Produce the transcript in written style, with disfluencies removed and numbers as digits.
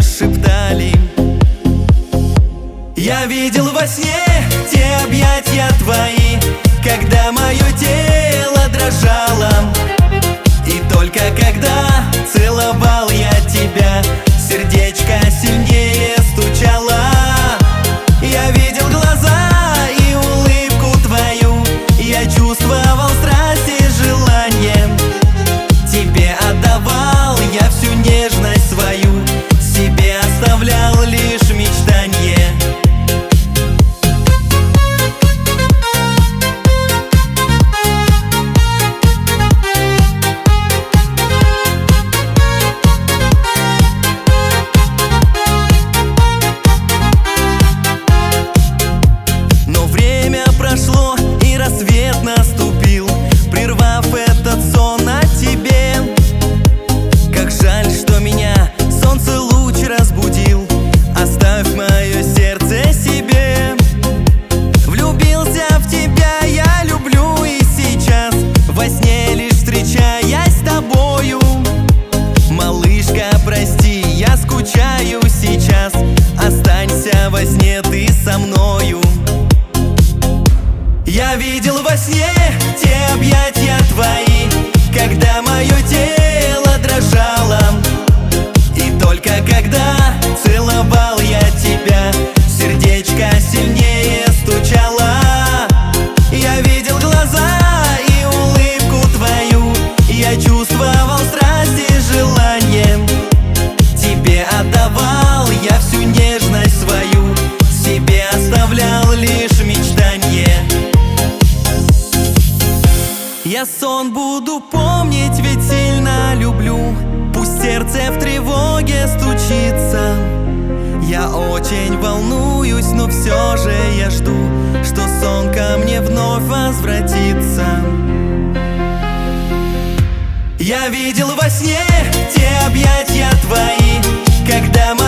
шептали. Я видел во сне те объятия твои, когда мое тело дрожало. И только когда целовал я тебя, сердечко сильнее стучало. Я видел глаза и улыбку твою, я чувствовал страсть и желание. Тебе отдавал я всю нежность свою, себе оставлял лишь мечтанье. Прошло, и рассвет наступил, прервав этот сон о тебе. Как жаль, что меня солнце луч разбудил. Оставь мое сердце себе. Влюбился в тебя, я люблю и сейчас, во сне лишь встречаясь с тобою. Малышка, прости, я скучаю сейчас, останься во сне ты со мною. Я видел во сне те объятия твои, когда мое тело дрожало. И только когда целовал я тебя, сердечко сильнее стучало. Я видел глаза и улыбку твою, я чувствовал страсть и желание. Тебе отдавал я всю нежность свою, себе оставлял лишь мечтанье. Я сон буду помнить, ведь сильно люблю. Пусть сердце в тревоге стучится. Я очень волнуюсь, но все же я жду, что сон ко мне вновь возвратится. Я видел во сне те объятия твои, когда